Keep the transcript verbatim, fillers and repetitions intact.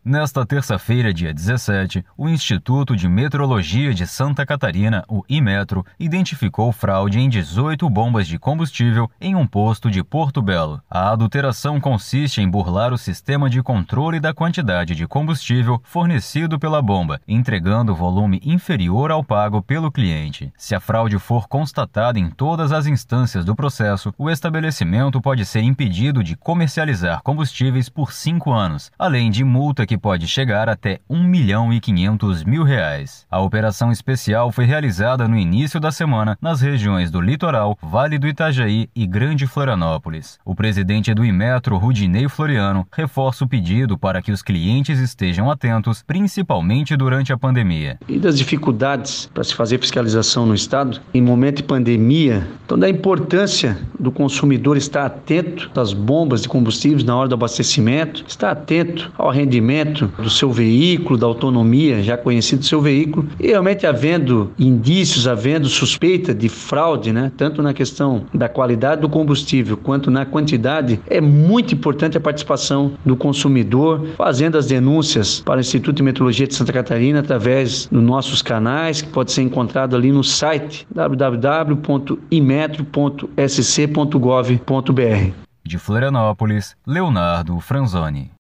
Nesta terça-feira, dia dezessete, o Instituto de Metrologia de Santa Catarina, o Imetro, identificou fraude em dezoito bombas de combustível em um posto de Porto Belo. A adulteração consiste em burlar o sistema de controle da quantidade de combustível fornecido pela bomba, entregando volume inferior ao pago pelo cliente. Se a fraude for constatada em todas as instâncias do processo, o estabelecimento pode ser impedido de comercializar combustíveis por cinco anos, além de multa que pode chegar até um milhão e quinhentos mil reais. A operação especial foi realizada no início da semana nas regiões do Litoral, Vale do Itajaí e Grande Florianópolis. O presidente do Imetro, Rudinei Floriano, reforça o pedido para que os clientes estejam atentos, principalmente durante a pandemia. E das dificuldades para se fazer fiscalização no estado, em momento de pandemia, então da importância do consumidor estar atento às bombas de combustíveis na hora do abastecimento, estar atento ao rendimento do seu veículo, da autonomia já conhecida do seu veículo, e realmente havendo indícios, havendo suspeita de fraude, né, tanto na questão da qualidade do combustível quanto na quantidade, é muito importante a participação do consumidor, fazendo as denúncias para o Instituto de Metrologia de Santa Catarina através dos nossos canais, que pode ser encontrado ali no site w w w ponto imetro ponto s c ponto gov ponto b r. De Florianópolis, Leonardo Franzoni.